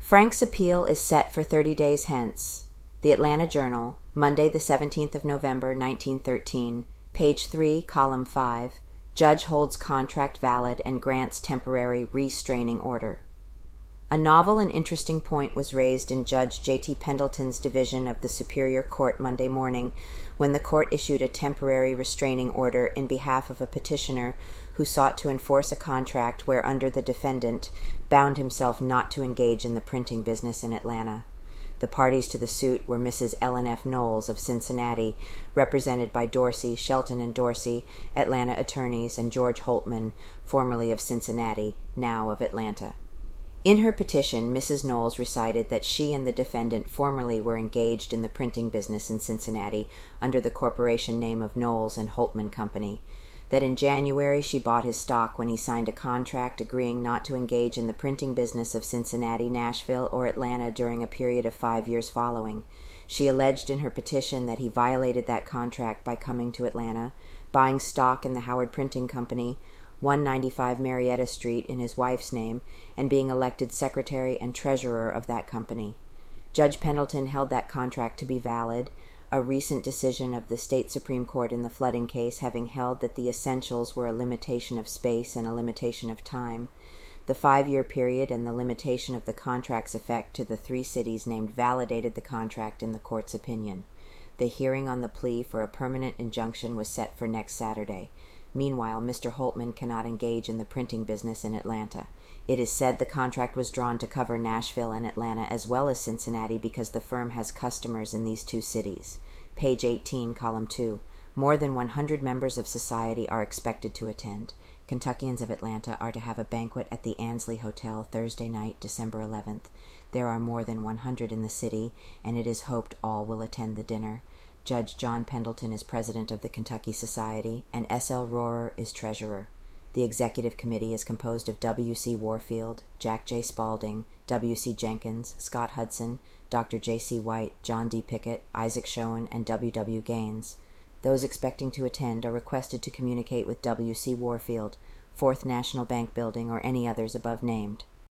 Frank's appeal is set for 30 days hence. The Atlanta Journal, Monday the 17th of November, 1913, page 3, column 5. Judge holds contract valid and grants temporary restraining order. A novel and interesting point was raised in Judge J.T. Pendleton's division of the Superior Court Monday morning when the court issued a temporary restraining order in behalf of a petitioner who sought to enforce a contract whereunder the defendant bound himself not to engage in the printing business in Atlanta. The parties to the suit were Mrs. Ellen F. Knowles of Cincinnati, represented by Dorsey, Shelton and Dorsey, Atlanta attorneys, and George Holtman, formerly of Cincinnati, now of Atlanta. In her petition, Mrs. Knowles recited that she and the defendant formerly were engaged in the printing business in Cincinnati under the corporation name of Knowles and Holtman Company, that in January she bought his stock when he signed a contract agreeing not to engage in the printing business of Cincinnati, Nashville, or Atlanta during a period of 5 years following. She alleged in her petition that he violated that contract by coming to Atlanta, buying stock in the Howard Printing Company, 195 Marietta Street, in his wife's name, and being elected secretary and treasurer of that company. Judge Pendleton held that contract to be valid, a recent decision of the state Supreme Court in the flooding case having held that the essentials were a limitation of space and a limitation of time. The 5-year period and the limitation of the contract's effect to the 3 cities named validated the contract in the court's opinion. The hearing on the plea for a permanent injunction was set for next Saturday. Meanwhile, Mr. Holtman cannot engage in the printing business in Atlanta. It is said the contract was drawn to cover Nashville and Atlanta as well as Cincinnati because the firm has customers in these 2 cities. Page 18, column 2. More than 100 members of society are expected to attend. Kentuckians of Atlanta are to have a banquet at the Ansley Hotel Thursday night, December 11th. There are more than 100 in the city, and it is hoped all will attend the dinner. Judge John Pendleton is president of the Kentucky Society, and S.L. Rohrer is treasurer. The executive committee is composed of W.C. Warfield, Jack J. Spaulding, W.C. Jenkins, Scott Hudson, Dr. J.C. White, John D. Pickett, Isaac Schoen, and W.W. Gaines. Those expecting to attend are requested to communicate with W.C. Warfield, 4th National Bank Building, or any others above named.